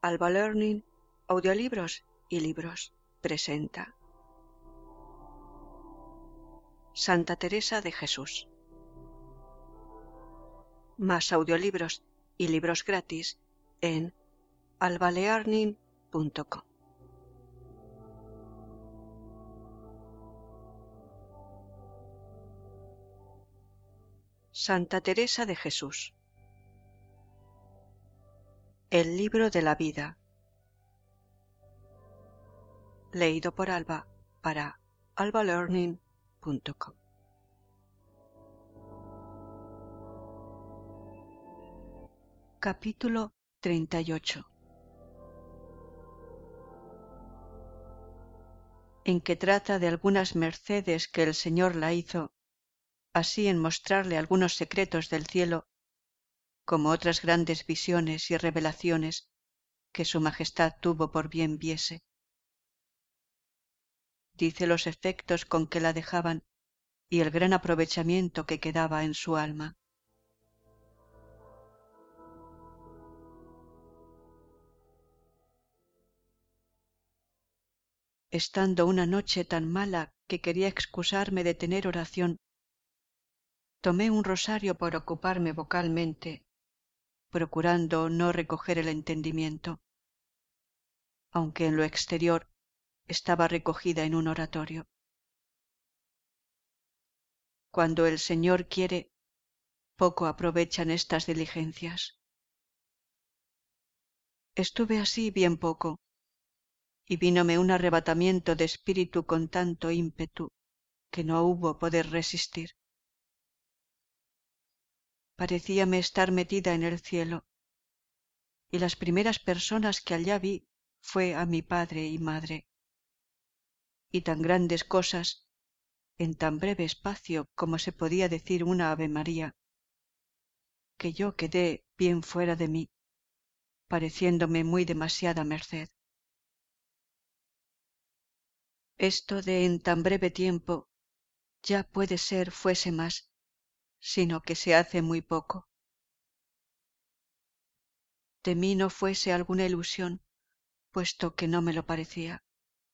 Alba Learning, audiolibros y libros presenta Santa Teresa de Jesús. Más audiolibros y libros gratis en albalearning.com. Santa Teresa de Jesús. El libro de la vida. Leído por Alba para albalearning.com. Capítulo 38, en que trata de algunas mercedes que el Señor la hizo, así en mostrarle algunos secretos del cielo, como otras grandes visiones y revelaciones que su Majestad tuvo por bien viese. Dice los efectos con que la dejaban y el gran aprovechamiento que quedaba en su alma. Estando una noche tan mala que quería excusarme de tener oración, tomé un rosario por ocuparme vocalmente, procurando no recoger el entendimiento, aunque en lo exterior estaba recogida en un oratorio. Cuando el Señor quiere, poco aprovechan estas diligencias. Estuve así bien poco, y vínome un arrebatamiento de espíritu con tanto ímpetu que no hubo poder resistir. Parecíame estar metida en el cielo, y las primeras personas que allá vi fue a mi padre y madre, y tan grandes cosas en tan breve espacio como se podía decir una Ave María, que yo quedé bien fuera de mí, pareciéndome muy demasiada merced. Esto de en tan breve tiempo ya puede ser fuese más, sino que se hace muy poco. De mí no fuese alguna ilusión, puesto que no me lo parecía.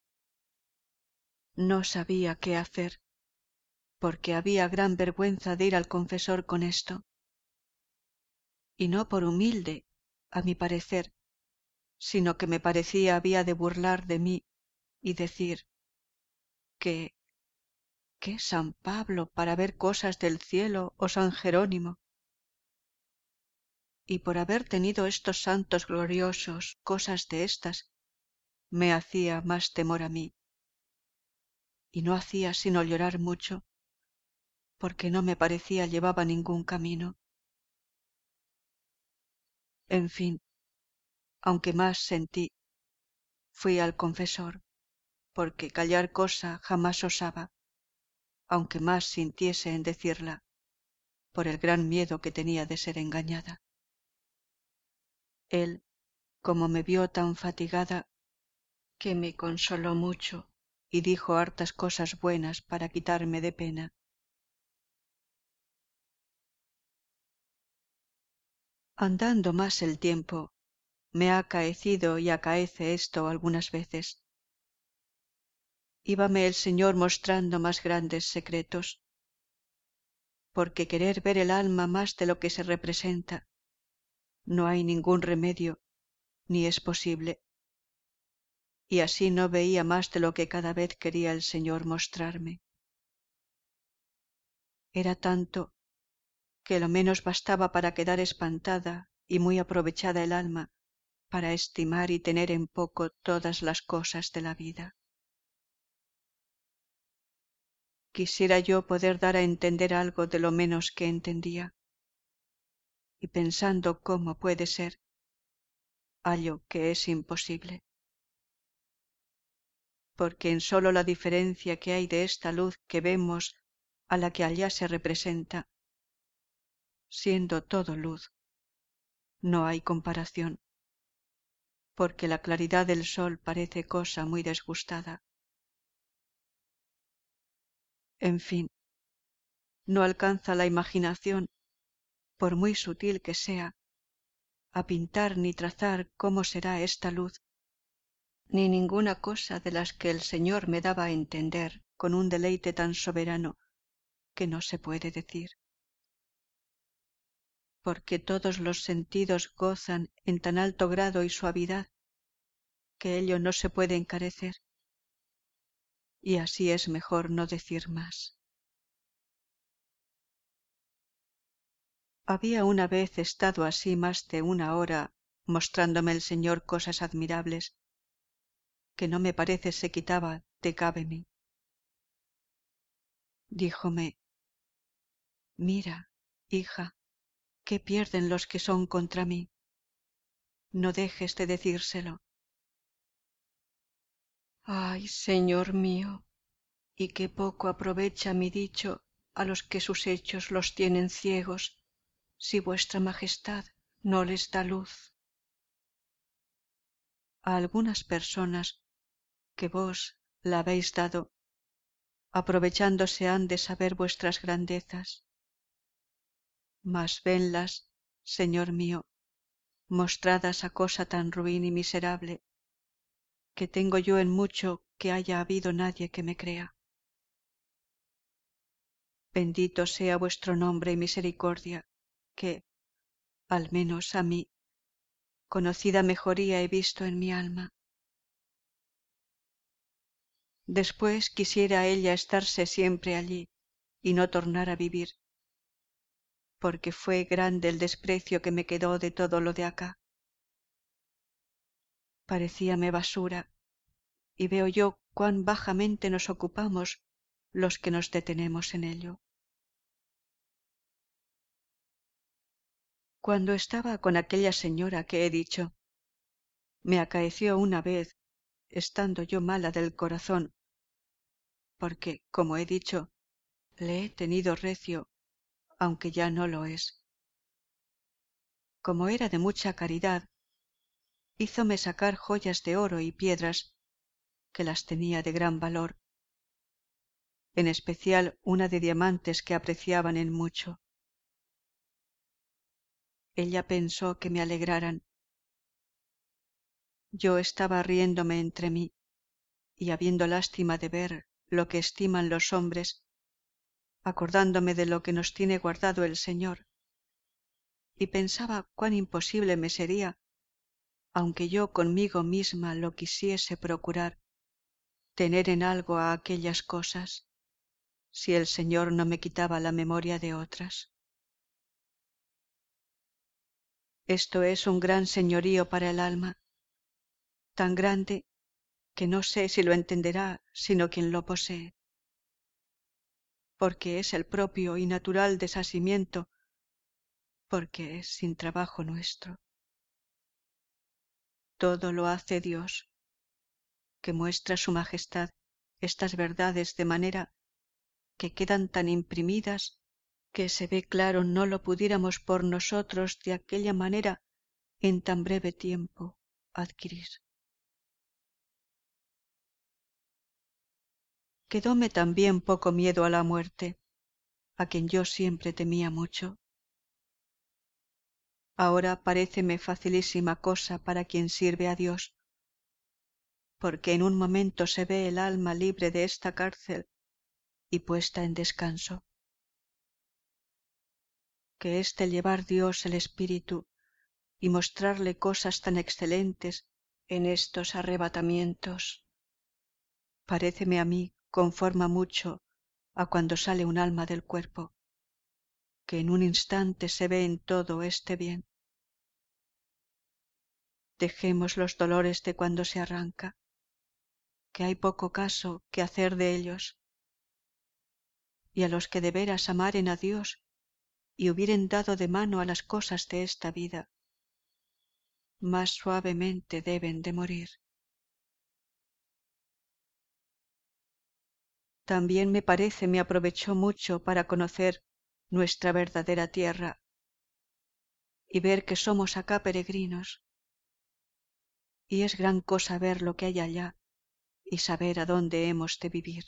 No sabía qué hacer, porque había gran vergüenza de ir al confesor con esto, y no por humilde, a mi parecer, sino que me parecía había de burlar de mí y decir que San Pablo para ver cosas del cielo o San Jerónimo, y por haber tenido estos santos gloriosos cosas de estas, me hacía más temor a mí, y no hacía sino llorar mucho, porque no me parecía llevaba ningún camino. En fin, aunque más sentí, fui al confesor, porque callar cosa jamás osaba, aunque más sintiese en decirla, por el gran miedo que tenía de ser engañada. Él, como me vio tan fatigada, que me consoló mucho y dijo hartas cosas buenas para quitarme de pena. Andando más el tiempo, me ha acaecido y acaece esto algunas veces. Íbame el Señor mostrando más grandes secretos, porque querer ver el alma más de lo que se representa, no hay ningún remedio, ni es posible. Y así no veía más de lo que cada vez quería el Señor mostrarme. Era tanto que lo menos bastaba para quedar espantada y muy aprovechada el alma para estimar y tener en poco todas las cosas de la vida. Quisiera yo poder dar a entender algo de lo menos que entendía, y pensando cómo puede ser, hallo que es imposible. Porque en sólo la diferencia que hay de esta luz que vemos a la que allá se representa, siendo todo luz, no hay comparación, porque la claridad del sol parece cosa muy desgustada. En fin, no alcanza la imaginación, por muy sutil que sea, a pintar ni trazar cómo será esta luz, ni ninguna cosa de las que el Señor me daba a entender con un deleite tan soberano que no se puede decir, porque todos los sentidos gozan en tan alto grado y suavidad que ello no se puede encarecer, y así es mejor no decir más. Había una vez estado así más de una hora mostrándome el Señor cosas admirables que no me parece se quitaba de cabe mí. Díjome: mira, hija, qué pierden los que son contra mí. No dejes de decírselo. Ay, Señor mío, y qué poco aprovecha mi dicho a los que sus hechos los tienen ciegos, si vuestra Majestad no les da luz. A algunas personas que vos la habéis dado, aprovechándose han de saber vuestras grandezas, mas venlas, Señor mío, mostradas a cosa tan ruin y miserable, que tengo yo en mucho que haya habido nadie que me crea. Bendito sea vuestro nombre y misericordia, que, al menos a mí, conocida mejoría he visto en mi alma. Después quisiera ella estarse siempre allí y no tornar a vivir, porque fue grande el desprecio que me quedó de todo lo de acá. Parecíame basura, y veo yo cuán bajamente nos ocupamos los que nos detenemos en ello. Cuando estaba con aquella señora que he dicho, me acaeció una vez, estando yo mala del corazón, porque, como he dicho, le he tenido recio, aunque ya no lo es. Como era de mucha caridad, hízome sacar joyas de oro y piedras, que las tenía de gran valor, en especial una de diamantes que apreciaban en mucho. Ella pensó que me alegraran. Yo estaba riéndome entre mí, y habiendo lástima de ver lo que estiman los hombres, acordándome de lo que nos tiene guardado el Señor, y pensaba cuán imposible me sería, aunque yo conmigo misma lo quisiese procurar, tener en algo a aquellas cosas, si el Señor no me quitaba la memoria de otras. Esto es un gran señorío para el alma, tan grande que no sé si lo entenderá sino quien lo posee, porque es el propio y natural desasimiento, porque es sin trabajo nuestro. Todo lo hace Dios, que muestra su majestad estas verdades de manera que quedan tan imprimidas que se ve claro no lo pudiéramos por nosotros de aquella manera en tan breve tiempo adquirir. Quedóme también poco miedo a la muerte, a quien yo siempre temía mucho. Ahora paréceme facilísima cosa para quien sirve a Dios, porque en un momento se ve el alma libre de esta cárcel y puesta en descanso. Que es de llevar Dios el espíritu y mostrarle cosas tan excelentes en estos arrebatamientos. Paréceme a mí conforma mucho a cuando sale un alma del cuerpo, que en un instante se ve en todo este bien. Dejemos los dolores de cuando se arranca, que hay poco caso que hacer de ellos, y a los que de veras amaren a Dios y hubieren dado de mano a las cosas de esta vida, más suavemente deben de morir. También me parece me aprovechó mucho para conocer nuestra verdadera tierra y ver que somos acá peregrinos, y es gran cosa ver lo que hay allá y saber a dónde hemos de vivir.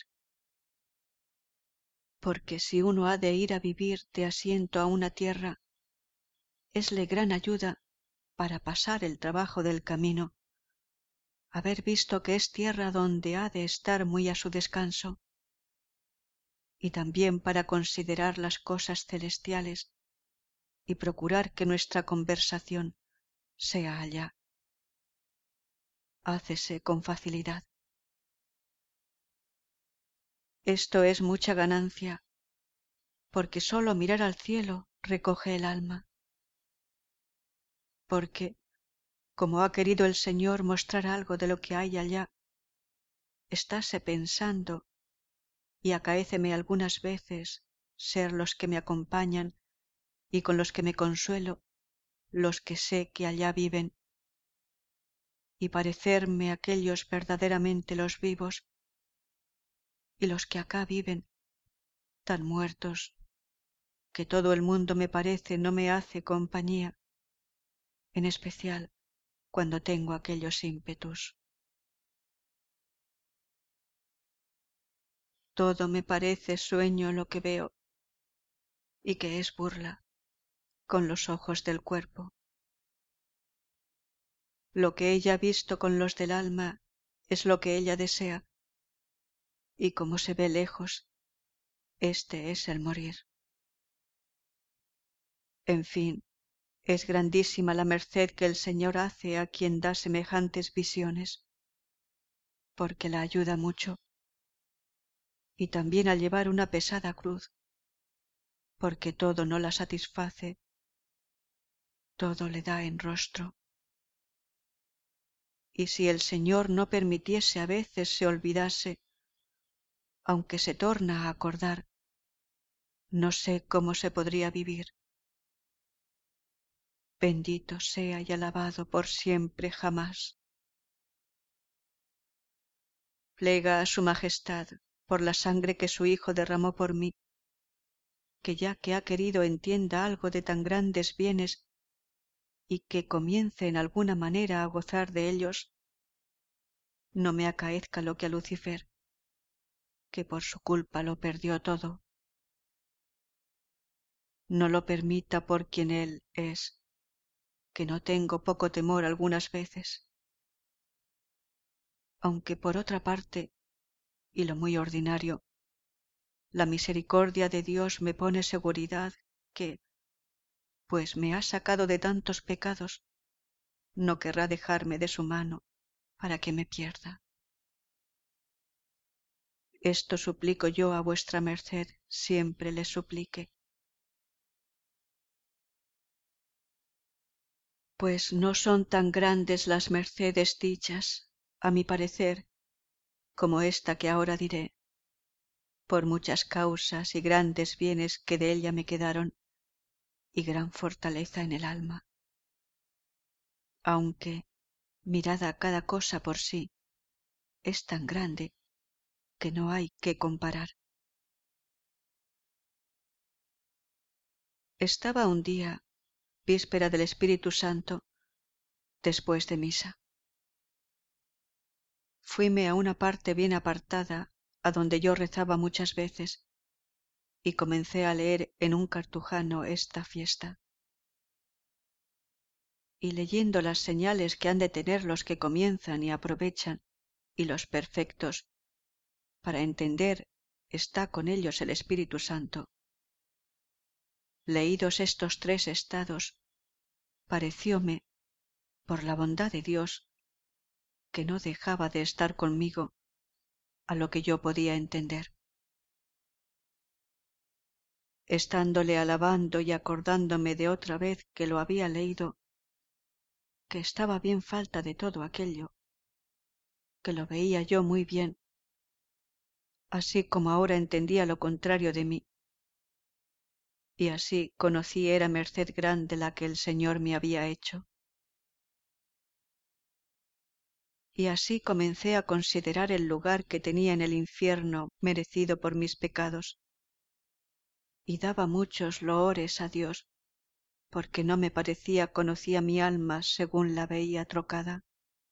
Porque si uno ha de ir a vivir de asiento a una tierra, esle gran ayuda para pasar el trabajo del camino, haber visto que es tierra donde ha de estar muy a su descanso, y también para considerar las cosas celestiales y procurar que nuestra conversación sea allá. Hácese con facilidad. Esto es mucha ganancia, porque sólo mirar al cielo recoge el alma. Porque, como ha querido el Señor mostrar algo de lo que hay allá, estáse pensando, y acaéceme algunas veces ser los que me acompañan y con los que me consuelo, los que sé que allá viven, y parecerme aquellos verdaderamente los vivos, y los que acá viven, tan muertos, que todo el mundo me parece no me hace compañía, en especial cuando tengo aquellos ímpetus. Todo me parece sueño lo que veo, y que es burla, con los ojos del cuerpo. Lo que ella ha visto con los del alma es lo que ella desea, y como se ve lejos, este es el morir. En fin, es grandísima la merced que el Señor hace a quien da semejantes visiones, porque la ayuda mucho, y también al llevar una pesada cruz, porque todo no la satisface, todo le da en rostro. Y si el Señor no permitiese a veces se olvidase, aunque se torna a acordar, no sé cómo se podría vivir. Bendito sea y alabado por siempre jamás. Plega a su majestad por la sangre que su Hijo derramó por mí, que ya que ha querido entienda algo de tan grandes bienes y que comience en alguna manera a gozar de ellos, no me acaezca lo que a Lucifer, que por su culpa lo perdió todo. No lo permita por quien él es, que no tengo poco temor algunas veces, aunque por otra parte, y lo muy ordinario, la misericordia de Dios me pone seguridad que, pues me ha sacado de tantos pecados, no querrá dejarme de su mano para que me pierda. Esto suplico yo a vuestra merced, siempre le suplique. Pues no son tan grandes las mercedes dichas, a mi parecer, como esta que ahora diré, por muchas causas y grandes bienes que de ella me quedaron, y gran fortaleza en el alma. Aunque, mirada cada cosa por sí, es tan grande que no hay que comparar. Estaba un día, víspera del Espíritu Santo, después de misa. Fuime a una parte bien apartada, a donde yo rezaba muchas veces, y comencé a leer en un cartujano esta fiesta. Y leyendo las señales que han de tener los que comienzan y aprovechan, y los perfectos, para entender está con ellos el Espíritu Santo. Leídos estos tres estados, parecióme, por la bondad de Dios, que no dejaba de estar conmigo a lo que yo podía entender. Estándole alabando y acordándome de otra vez que lo había leído, que estaba bien falta de todo aquello, que lo veía yo muy bien, así como ahora entendía lo contrario de mí, y así conocí era merced grande la que el Señor me había hecho. Y así comencé a considerar el lugar que tenía en el infierno merecido por mis pecados, y daba muchos loores a Dios, porque no me parecía conocía mi alma según la veía trocada.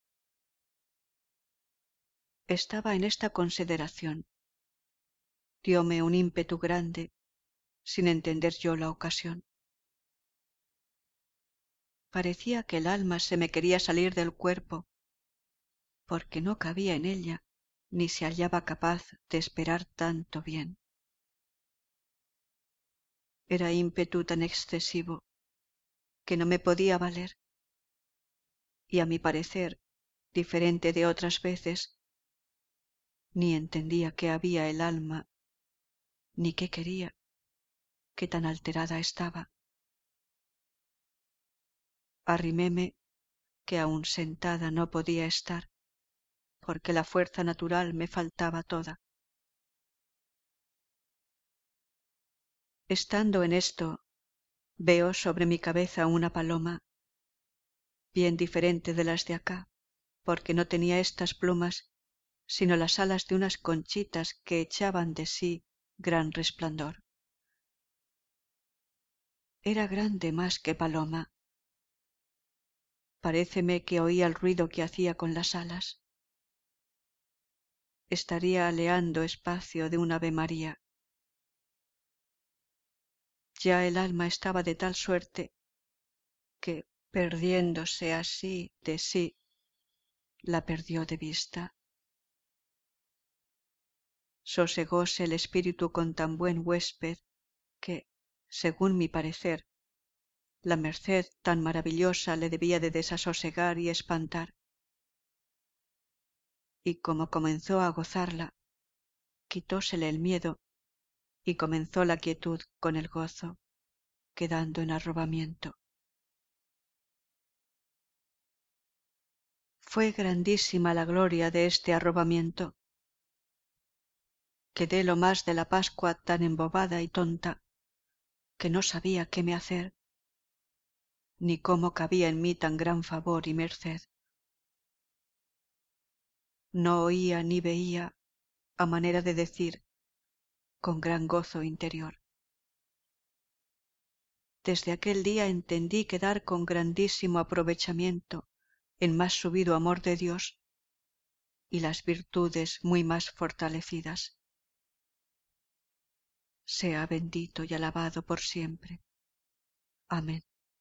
Estaba en esta consideración. Dióme un ímpetu grande, sin entender yo la ocasión. Parecía que el alma se me quería salir del cuerpo, porque no cabía en ella, ni se hallaba capaz de esperar tanto bien. Era ímpetu tan excesivo que no me podía valer, y a mi parecer, diferente de otras veces, ni entendía qué había el alma, ni qué quería, que tan alterada estaba. Arriméme, que aun sentada no podía estar, porque la fuerza natural me faltaba toda. Estando en esto, veo sobre mi cabeza una paloma, bien diferente de las de acá, porque no tenía estas plumas, sino las alas de unas conchitas que echaban de sí gran resplandor. Era grande más que paloma. Paréceme que oía el ruido que hacía con las alas. Estaría aleando espacio de un Ave María. Ya el alma estaba de tal suerte que, perdiéndose así de sí, la perdió de vista. Sosegóse el espíritu con tan buen huésped que, según mi parecer, la merced tan maravillosa le debía de desasosegar y espantar. Y como comenzó a gozarla, quitósele el miedo y comenzó la quietud con el gozo, quedando en arrobamiento. Fue grandísima la gloria de este arrobamiento. Quedé lo más de la Pascua tan embobada y tonta que no sabía qué me hacer, ni cómo cabía en mí tan gran favor y merced. No oía ni veía, a manera de decir, con gran gozo interior. Desde aquel día entendí quedar con grandísimo aprovechamiento en más subido amor de Dios y las virtudes muy más fortalecidas. Sea bendito y alabado por siempre. Amén.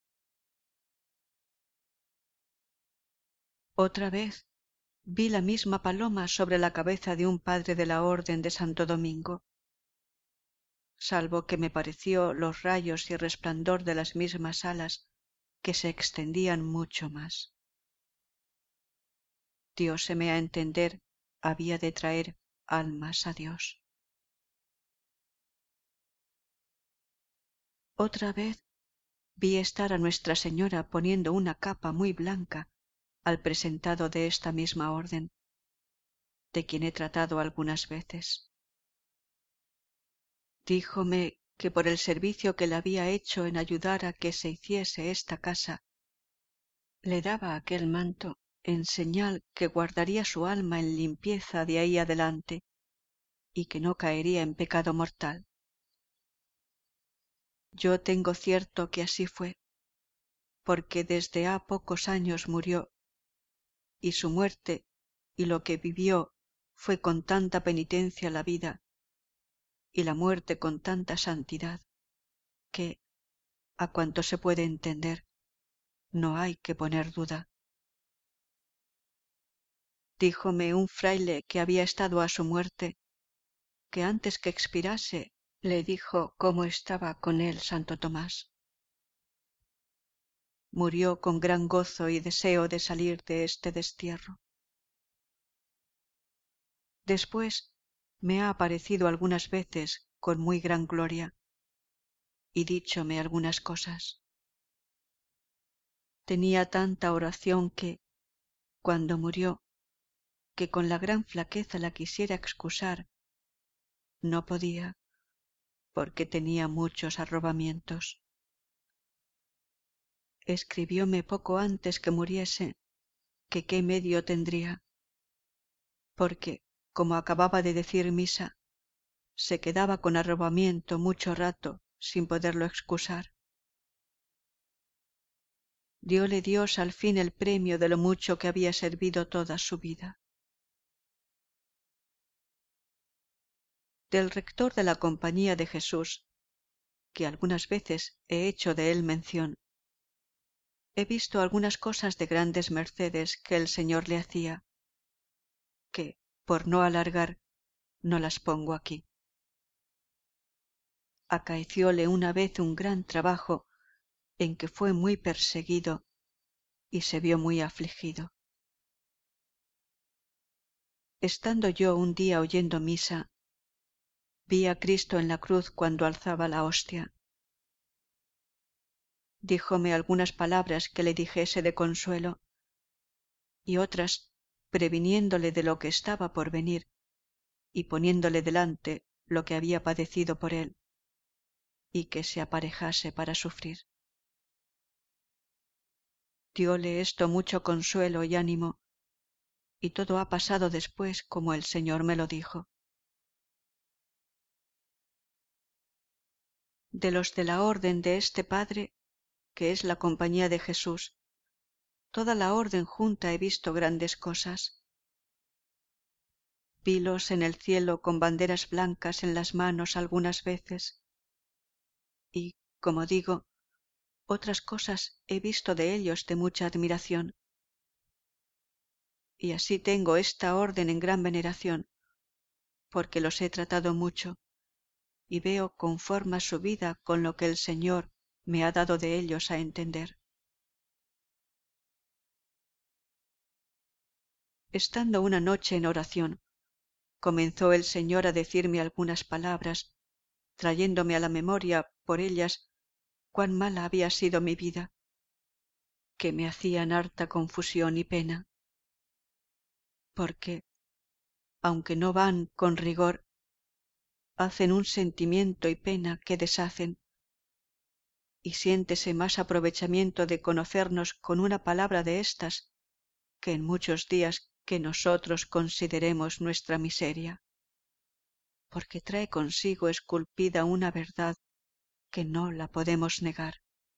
Otra vez vi la misma paloma sobre la cabeza de un padre de la Orden de Santo Domingo, salvo que me pareció los rayos y resplandor de las mismas alas que se extendían mucho más. Dióseme a entender había de traer almas a Dios. Otra vez vi estar a Nuestra Señora poniendo una capa muy blanca al presentado de esta misma orden, de quien he tratado algunas veces. Díjome que por el servicio que le había hecho en ayudar a que se hiciese esta casa, le daba aquel manto en señal que guardaría su alma en limpieza de ahí adelante y que no caería en pecado mortal. Yo tengo cierto que así fue, porque desde ha pocos años murió, y su muerte y lo que vivió fue con tanta penitencia la vida, y la muerte con tanta santidad, que, a cuanto se puede entender, no hay que poner duda. Díjome un fraile que había estado a su muerte, que antes que expirase le dijo cómo estaba con él Santo Tomás. Murió con gran gozo y deseo de salir de este destierro. Después me ha aparecido algunas veces con muy gran gloria y díchome algunas cosas. Tenía tanta oración que, cuando murió, que con la gran flaqueza la quisiera excusar, no podía, porque tenía muchos arrobamientos. Escribióme poco antes que muriese que qué medio tendría, porque, como acababa de decir misa, se quedaba con arrobamiento mucho rato sin poderlo excusar. Dióle Dios al fin el premio de lo mucho que había servido toda su vida. Del rector de la Compañía de Jesús, que algunas veces he hecho de él mención, he visto algunas cosas de grandes mercedes que el Señor le hacía, que, por no alargar, no las pongo aquí. Acaecióle una vez un gran trabajo en que fue muy perseguido y se vio muy afligido. Estando yo un día oyendo misa, vi a Cristo en la cruz cuando alzaba la hostia. Díjome algunas palabras que le dijese de consuelo, y otras previniéndole de lo que estaba por venir y poniéndole delante lo que había padecido por él, y que se aparejase para sufrir. Dióle esto mucho consuelo y ánimo, y todo ha pasado después como el Señor me lo dijo. De los de la orden de este Padre, que es la compañía de Jesús, toda la orden junta he visto grandes cosas. Vilos en el cielo con banderas blancas en las manos algunas veces, y, como digo, otras cosas he visto de ellos de mucha admiración. Y así tengo esta orden en gran veneración, porque los he tratado mucho, y veo conforma su vida con lo que el Señor me ha dado de ellos a entender. Estando una noche en oración, comenzó el Señor a decirme algunas palabras, trayéndome a la memoria por ellas cuán mala había sido mi vida, que me hacían harta confusión y pena, porque, aunque no van con rigor, hacen un sentimiento y pena que deshacen, y siéntese más aprovechamiento de conocernos con una palabra de estas que en muchos días que nosotros consideremos nuestra miseria, porque trae consigo esculpida una verdad que no la podemos negar.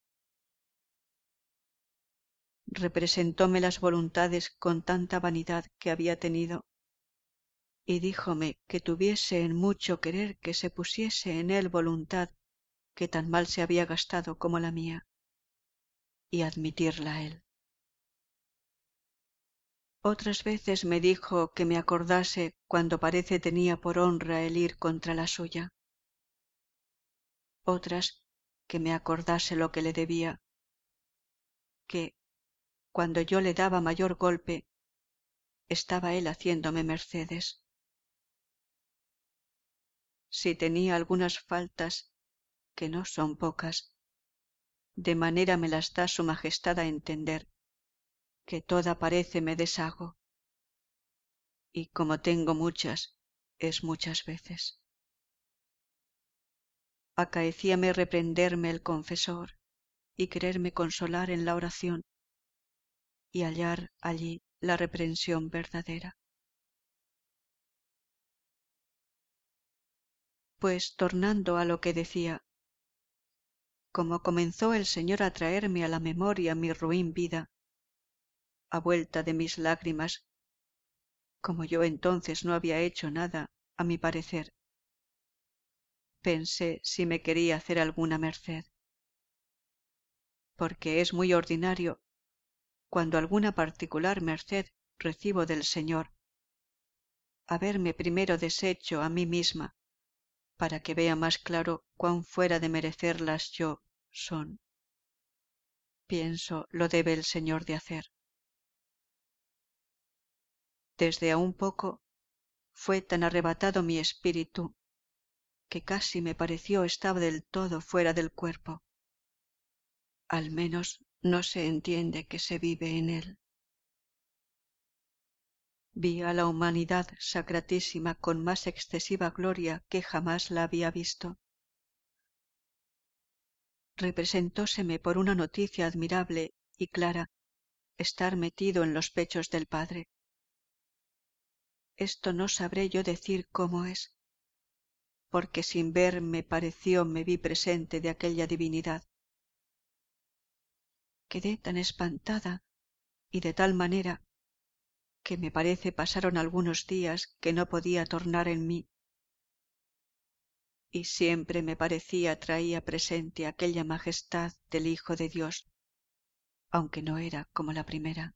Representóme las voluntades con tanta vanidad que había tenido, y díjome que tuviese en mucho querer que se pusiese en él voluntad que tan mal se había gastado como la mía, y admitirla a él. Otras veces me dijo que me acordase cuando parece tenía por honra el ir contra la suya. Otras que me acordase lo que le debía, que, cuando yo le daba mayor golpe, estaba él haciéndome mercedes. Si tenía algunas faltas, que no son pocas, de manera me las da su majestad a entender, que toda parece me deshago, y como tengo muchas, es muchas veces. Acaecíame reprenderme el confesor y quererme consolar en la oración, y hallar allí la reprensión verdadera. Pues tornando a lo que decía, como comenzó el Señor a traerme a la memoria mi ruin vida, a vuelta de mis lágrimas, como yo entonces no había hecho nada, a mi parecer, pensé si me quería hacer alguna merced, porque es muy ordinario, cuando alguna particular merced recibo del Señor, haberme primero deshecho a mí misma, para que vea más claro cuán fuera de merecerlas yo son. Pienso lo debe el Señor de hacer. Desde a un poco fue tan arrebatado mi espíritu que casi me pareció estaba del todo fuera del cuerpo. Al menos no se entiende que se vive en él. Vi a la humanidad sacratísima con más excesiva gloria que jamás la había visto. Representóseme por una noticia admirable y clara estar metido en los pechos del Padre. Esto no sabré yo decir cómo es, porque sin ver me pareció me vi presente de aquella divinidad. Quedé tan espantada y de tal manera que me parece pasaron algunos días que no podía tornar en mí, y siempre me parecía traía presente aquella majestad del Hijo de Dios, aunque no era como la primera.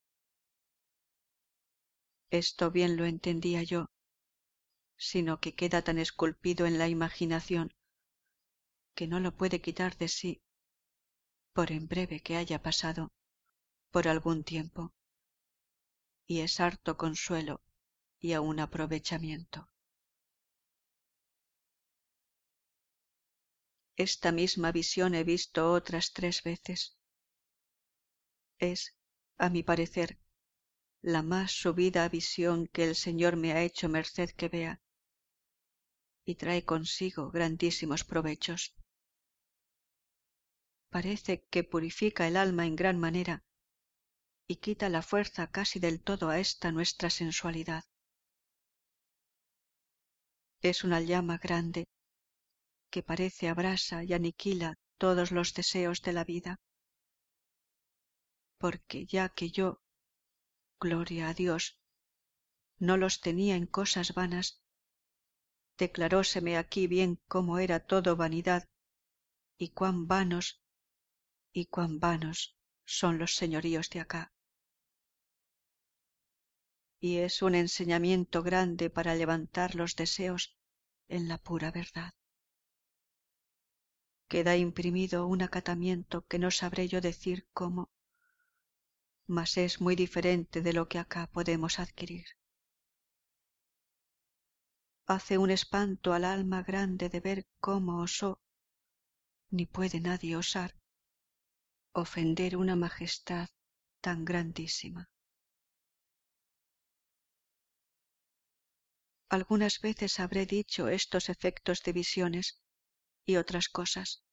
Esto bien lo entendía yo, sino que queda tan esculpido en la imaginación que no lo puede quitar de sí, por en breve que haya pasado, por algún tiempo, y es harto consuelo y aun aprovechamiento. Esta misma visión he visto otras 3 veces. Es, a mi parecer, la más subida visión que el Señor me ha hecho merced que vea, y trae consigo grandísimos provechos. Parece que purifica el alma en gran manera y quita la fuerza casi del todo a esta nuestra sensualidad. Es una llama grande que parece abrasa y aniquila todos los deseos de la vida, porque ya que yo, gloria a Dios, no los tenía en cosas vanas, declaróseme aquí bien cómo era todo vanidad y cuán vanos son los señoríos de acá. Y es un enseñamiento grande para levantar los deseos en la pura verdad. Queda imprimido un acatamiento que no sabré yo decir cómo, mas es muy diferente de lo que acá podemos adquirir. Hace un espanto al alma grande de ver cómo osó, ni puede nadie osar, ofender una majestad tan grandísima. Algunas veces habré dicho estos efectos de visiones y otras cosas,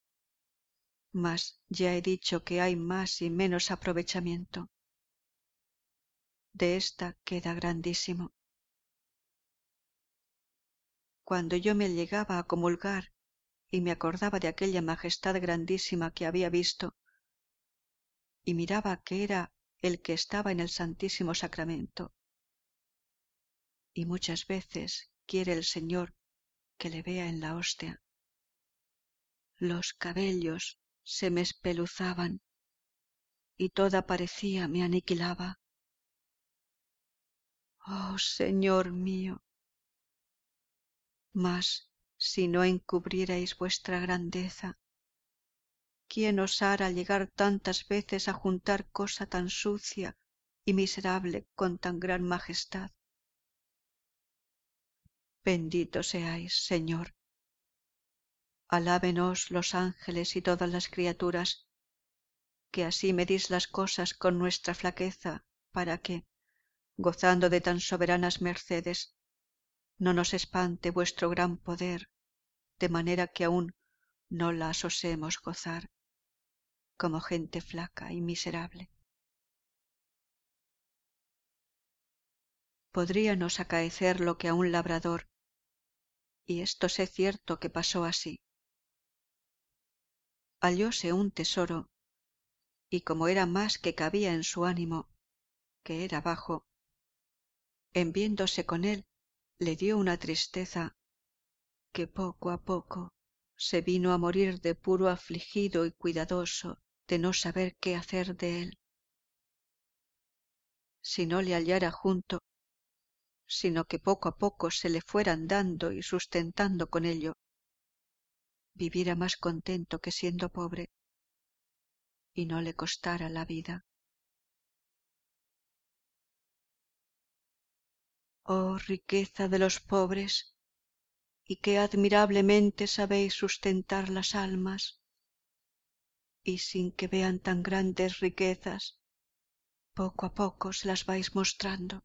mas ya he dicho que hay más y menos aprovechamiento. De esta queda grandísimo. Cuando yo me llegaba a comulgar y me acordaba de aquella majestad grandísima que había visto, y miraba que era el que estaba en el Santísimo Sacramento, y muchas veces quiere el Señor que le vea en la hostia, los cabellos se me espeluzaban y toda parecía me aniquilaba. Oh Señor mío, mas si no encubrierais vuestra grandeza, ¿quién osara llegar tantas veces a juntar cosa tan sucia y miserable con tan gran majestad? Bendito seáis, Señor. Alábenos los ángeles y todas las criaturas, que así medís las cosas con nuestra flaqueza, para que, gozando de tan soberanas mercedes, no nos espante vuestro gran poder, de manera que aún no las osemos gozar, como gente flaca y miserable. Podríanos acaecer lo que a un labrador, y esto sé cierto que pasó así. Hallóse un tesoro, y como era más que cabía en su ánimo, que era bajo, en viéndose con él le dio una tristeza que poco a poco se vino a morir de puro afligido y cuidadoso de no saber qué hacer de él. Si no le hallara junto, sino que poco a poco se le fueran dando y sustentando con ello, viviera más contento que siendo pobre, y no le costara la vida. Oh riqueza de los pobres, y qué admirablemente sabéis sustentar las almas, y sin que vean tan grandes riquezas, poco a poco se las vais mostrando.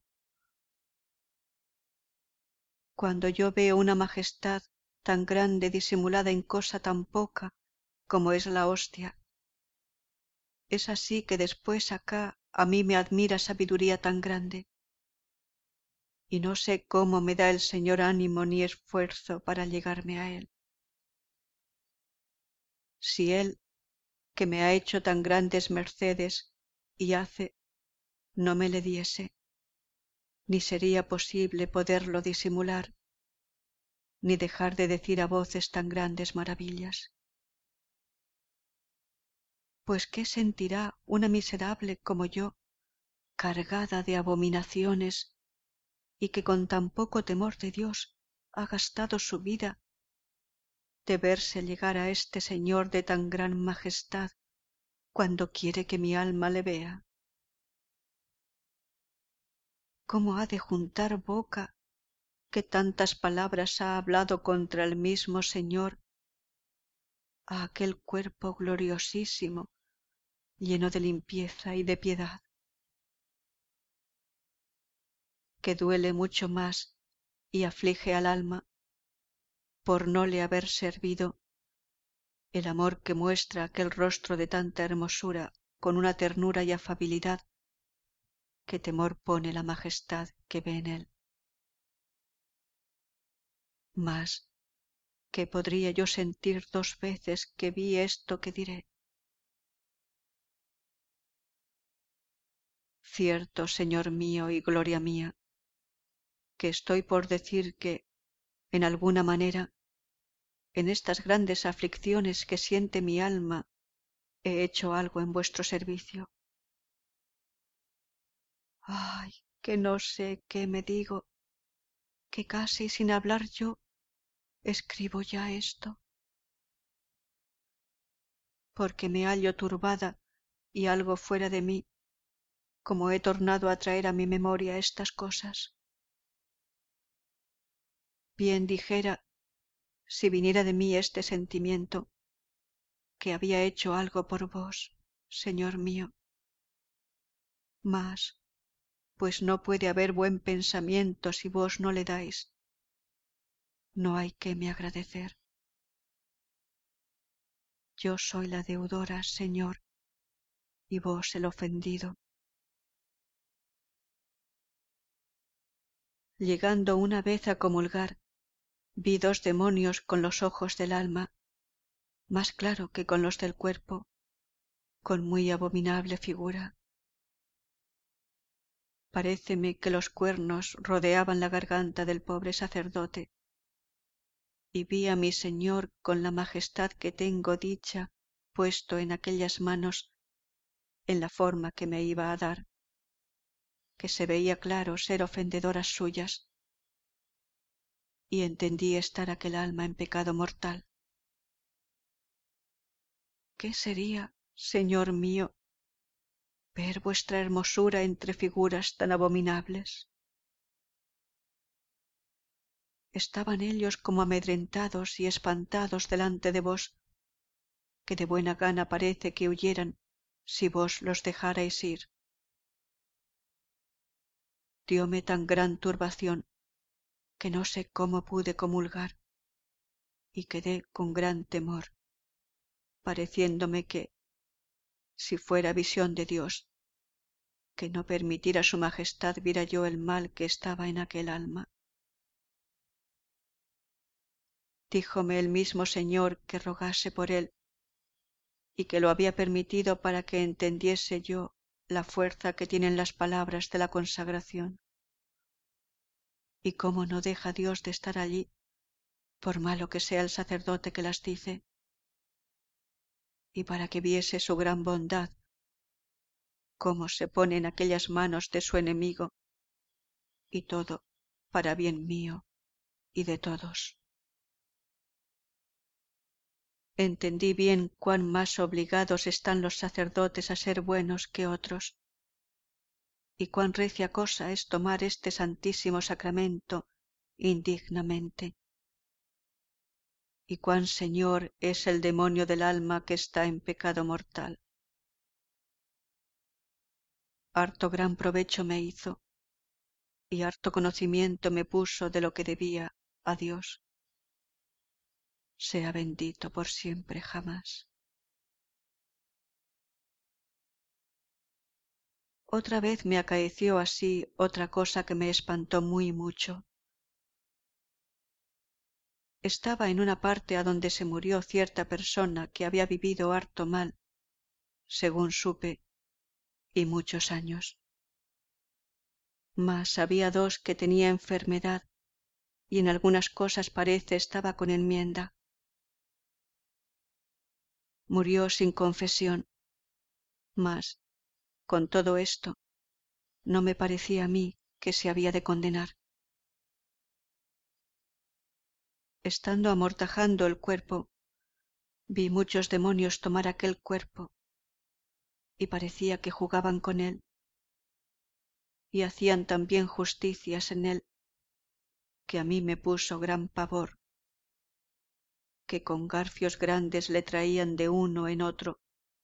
Cuando yo veo una majestad tan grande disimulada en cosa tan poca como es la hostia, es así que después acá a mí me admira sabiduría tan grande, y no sé cómo me da el Señor ánimo ni esfuerzo para llegarme a Él. Si Él, que me ha hecho tan grandes mercedes y hace, no me le diese, ni sería posible poderlo disimular, ni dejar de decir a voces tan grandes maravillas. pues ¿qué sentirá una miserable como yo, cargada de abominaciones, y que con tan poco temor de Dios ha gastado su vida, de verse llegar a este Señor de tan gran majestad cuando quiere que mi alma le vea? ¿Cómo ha de juntar boca que tantas palabras ha hablado contra el mismo Señor a aquel cuerpo gloriosísimo, lleno de limpieza y de piedad, que duele mucho más y aflige al alma por no le haber servido el amor que muestra aquel rostro de tanta hermosura con una ternura y afabilidad que temor pone la majestad que ve en él? Mas, ¿qué podría yo sentir 2 veces que vi esto que diré? Cierto, Señor mío y gloria mía, que estoy por decir que, en alguna manera, en estas grandes aflicciones que siente mi alma, he hecho algo en vuestro servicio. Ay, que no sé qué me digo, que casi sin hablar yo escribo ya esto, porque me hallo turbada y algo fuera de mí, como he tornado a traer a mi memoria estas cosas. Bien dijera, si viniera de mí este sentimiento, que había hecho algo por vos, Señor mío. Mas, pues no puede haber buen pensamiento si vos no le dais, no hay que me agradecer. Yo soy la deudora, Señor, y vos el ofendido. Llegando una vez a comulgar, vi 2 demonios con los ojos del alma, más claro que con los del cuerpo, con muy abominable figura. Paréceme que los cuernos rodeaban la garganta del pobre sacerdote, y vi a mi Señor con la majestad que tengo dicha puesto en aquellas manos en la forma que me iba a dar, que se veía claro ser ofendedoras suyas, y entendí estar aquel alma en pecado mortal. ¿Qué sería, Señor mío, ver vuestra hermosura entre figuras tan abominables? Estaban ellos como amedrentados y espantados delante de vos, que de buena gana parece que huyeran si vos los dejarais ir. Dióme tan gran turbación que no sé cómo pude comulgar, y quedé con gran temor, pareciéndome que, si fuera visión de Dios, que no permitiera su majestad viera yo el mal que estaba en aquel alma. Díjome el mismo Señor que rogase por él, y que lo había permitido para que entendiese yo la fuerza que tienen las palabras de la consagración, y cómo no deja Dios de estar allí, por malo que sea el sacerdote que las dice, y para que viese su gran bondad, cómo se pone en aquellas manos de su enemigo, y todo para bien mío y de todos. Entendí bien cuán más obligados están los sacerdotes a ser buenos que otros, y cuán recia cosa es tomar este santísimo sacramento indignamente, y cuán señor es el demonio del alma que está en pecado mortal. Harto gran provecho me hizo, y harto conocimiento me puso de lo que debía a Dios. Sea bendito por siempre jamás. Otra vez me acaeció así otra cosa que me espantó muy mucho. Estaba en una parte a donde se murió cierta persona que había vivido harto mal, según supe, y muchos años. Mas había 2 que tenía enfermedad, y en algunas cosas parece estaba con enmienda. Murió sin confesión, Mas, con todo esto, no me parecía a mí que se había de condenar. Estando amortajando el cuerpo, vi muchos demonios tomar aquel cuerpo y parecía que jugaban con él y hacían también justicias en él, que a mí me puso gran pavor, que con garfios grandes le traían de uno en otro.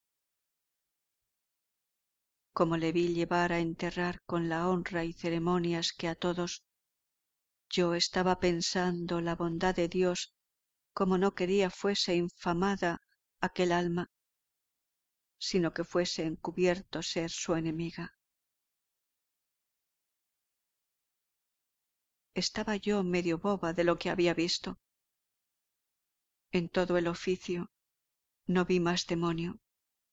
Como le vi llevar a enterrar con la honra y ceremonias que a todos, yo estaba pensando la bondad de Dios, como no quería fuese infamada aquel alma, sino que fuese encubierto ser su enemiga. Estaba yo medio boba de lo que había visto. En todo el oficio no vi más demonio.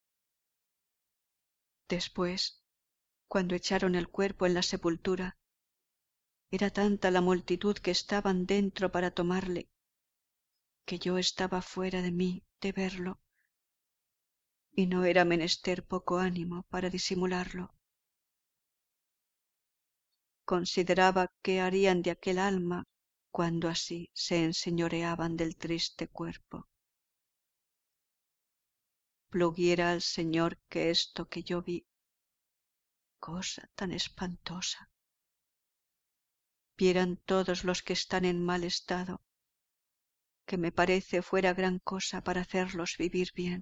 Después, cuando echaron el cuerpo en la sepultura, era tanta la multitud que estaban dentro para tomarle, que yo estaba fuera de mí de verlo, y no era menester poco ánimo para disimularlo. Consideraba qué harían de aquel alma cuando así se enseñoreaban del triste cuerpo. Pluguiera al Señor que esto que yo vi, cosa tan espantosa, vieran todos los que están en mal estado, que me parece fuera gran cosa para hacerlos vivir bien.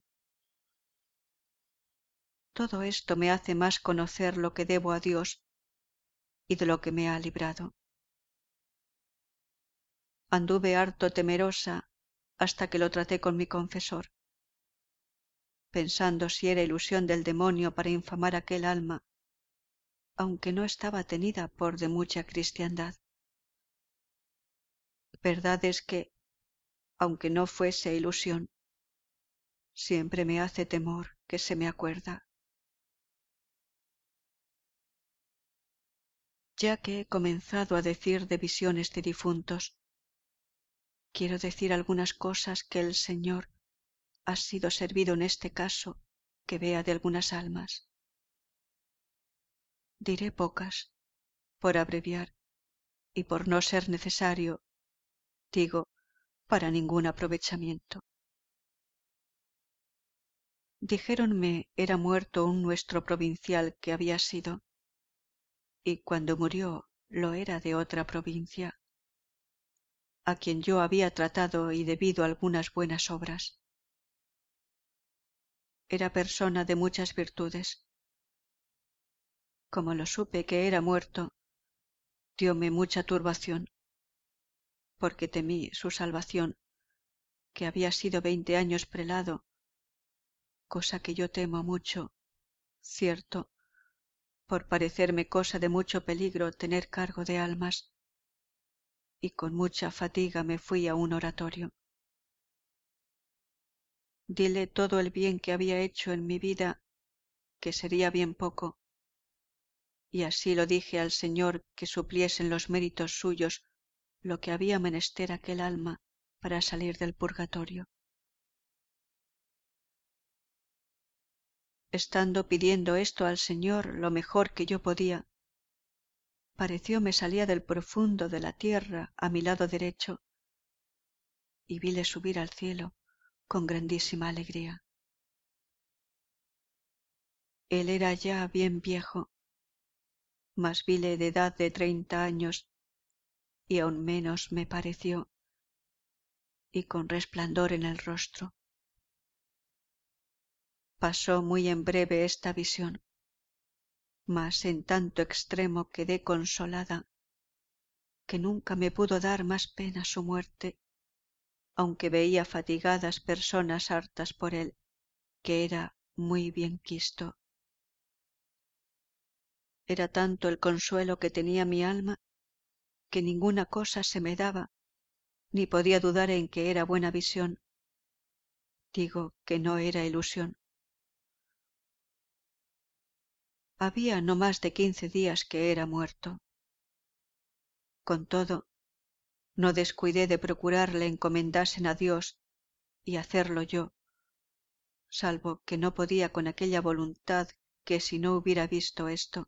Todo esto me hace más conocer lo que debo a Dios y de lo que me ha librado. Anduve harto temerosa hasta que lo traté con mi confesor, pensando si era ilusión del demonio para infamar aquel alma, aunque no estaba tenida por de mucha cristiandad. Verdad es que, aunque no fuese ilusión, siempre me hace temor que se me acuerda. Ya que he comenzado a decir de visiones de difuntos, quiero decir algunas cosas que el Señor ha sido servido en este caso que vea de algunas almas. Diré pocas, por abreviar, y por no ser necesario, digo, para ningún aprovechamiento. Dijéronme era muerto un nuestro provincial que había sido, y cuando murió lo era de otra provincia, a quien yo había tratado y debido algunas buenas obras. Era persona de muchas virtudes. Como lo supe que era muerto, dióme mucha turbación, porque temí su salvación, que había sido 20 años prelado, cosa que yo temo mucho, cierto, por parecerme cosa de mucho peligro tener cargo de almas, y con mucha fatiga me fui a un oratorio. Dile todo el bien que había hecho en mi vida, que sería bien poco, y así lo dije al Señor que supliesen los méritos suyos lo que había menester aquel alma para salir del purgatorio. Estando pidiendo esto al Señor lo mejor que yo podía, pareció me salía del profundo de la tierra a mi lado derecho, y vile subir al cielo con grandísima alegría. Él era ya bien viejo, mas vile de edad de 30 años, y aun menos me pareció, y con resplandor en el rostro. Pasó muy en breve esta visión, mas en tanto extremo quedé consolada, que nunca me pudo dar más pena su muerte, aunque veía fatigadas personas hartas por él, que era muy bien quisto. Era tanto el consuelo que tenía mi alma, que ninguna cosa se me daba, ni podía dudar en que era buena visión. Digo que no era ilusión. Había no más de 15 días que era muerto. Con todo, no descuidé de procurarle encomendasen a Dios y hacerlo yo, salvo que no podía con aquella voluntad que si no hubiera visto esto,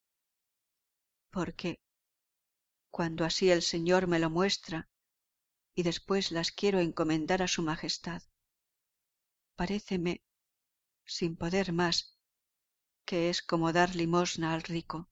porque cuando así el Señor me lo muestra y después las quiero encomendar a su majestad, paréceme, sin poder más, que es como dar limosna al rico.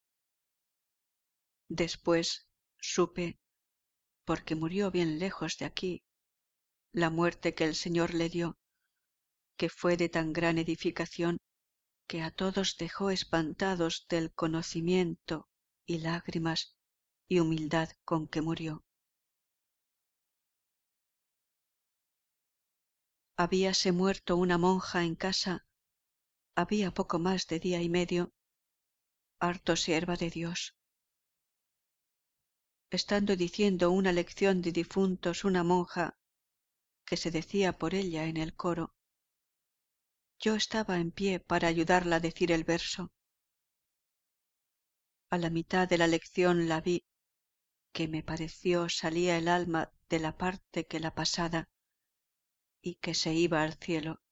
Después supe, porque murió bien lejos de aquí, la muerte que el Señor le dio, que fue de tan gran edificación que a todos dejó espantados del conocimiento y lágrimas y humildad con que murió. Habíase muerto una monja en casa, había poco más de día y medio, harto sierva de Dios. Estando diciendo una lección de difuntos una monja que se decía por ella en el coro, yo estaba en pie para ayudarla a decir el verso. A la mitad de la lección la vi, que me pareció salía el alma de la parte que la pasada y que se iba al cielo.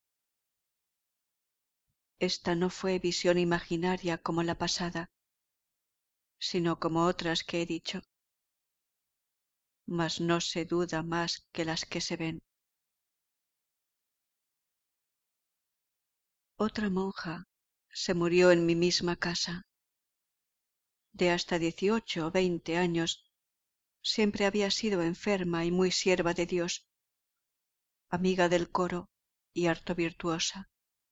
Esta no fue visión imaginaria como la pasada, sino como otras que he dicho, mas no se duda más que las que se ven. Otra monja se murió en mi misma casa. De hasta 18 o 20 años siempre había sido enferma y muy sierva de Dios, amiga del coro y harto virtuosa.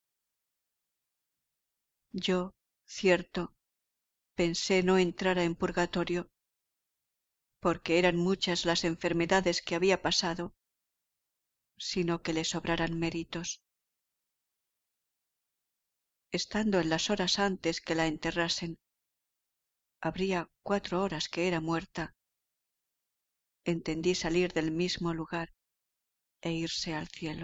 Yo, cierto, pensé no entrara en purgatorio, porque eran muchas las enfermedades que había pasado, sino que le sobraran méritos. Estando en las horas antes que la enterrasen, habría 4 horas que era muerta, entendí salir del mismo lugar e irse al cielo.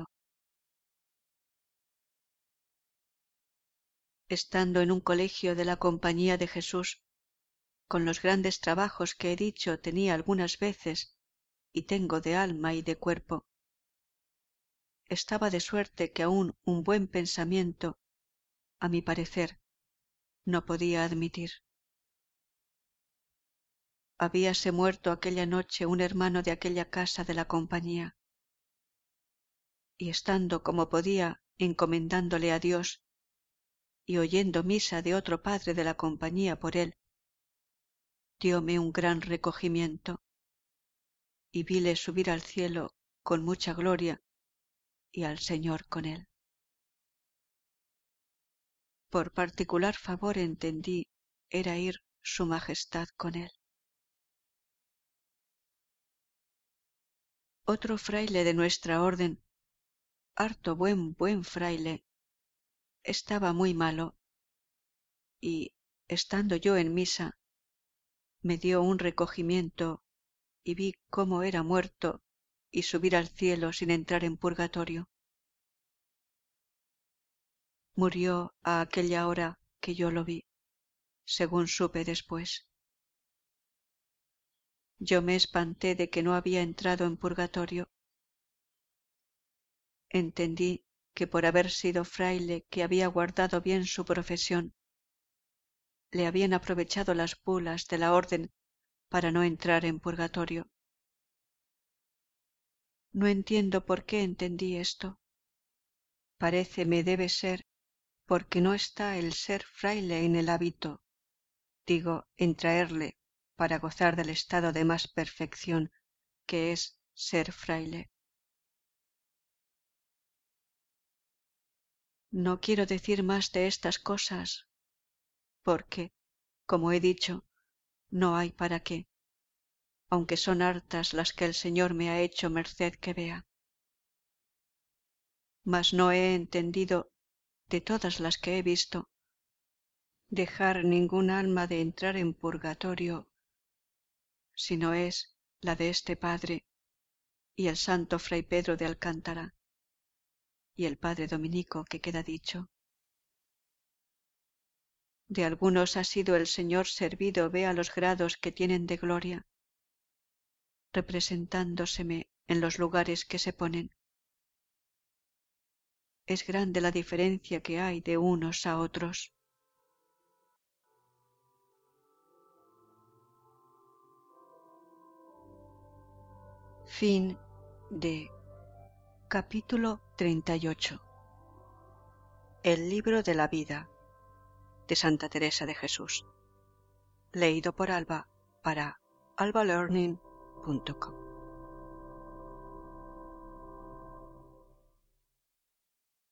Estando en un colegio de la Compañía de Jesús, con los grandes trabajos que he dicho tenía algunas veces y tengo de alma y de cuerpo, estaba de suerte que aún un buen pensamiento, a mi parecer, no podía admitir. Habíase muerto aquella noche un hermano de aquella casa de la compañía, y estando como podía encomendándole a Dios y oyendo misa de otro padre de la compañía por él, dióme un gran recogimiento, y vile subir al cielo con mucha gloria y al Señor con él. Por particular favor entendí era ir su majestad con él. Otro fraile de nuestra orden, harto buen fraile, estaba muy malo, y, estando yo en misa, me dio un recogimiento y vi cómo era muerto y subir al cielo sin entrar en purgatorio. Murió a aquella hora que yo lo vi, según supe después. Yo me espanté de que no había entrado en purgatorio. Entendí que por haber sido fraile que había guardado bien su profesión, le habían aprovechado las bulas de la orden para no entrar en purgatorio. No entiendo por qué entendí esto. Paréceme debe ser porque no está el ser fraile en el hábito, digo, en traerle para gozar del estado de más perfección que es ser fraile. No quiero decir más de estas cosas, porque, como he dicho, no hay para qué, aunque son hartas las que el Señor me ha hecho merced que vea. Mas no he entendido, de todas las que he visto, dejar ningún alma de entrar en purgatorio, sino es la de este Padre y el santo Fray Pedro de Alcántara y el Padre Dominico que queda dicho. De algunos ha sido el Señor servido vea los grados que tienen de gloria, representándoseme en los lugares que se ponen. es grande la diferencia que hay de unos a otros. Fin de capítulo 38. El libro de la vida de Santa Teresa de Jesús. Leído por Alba para albalearning.com.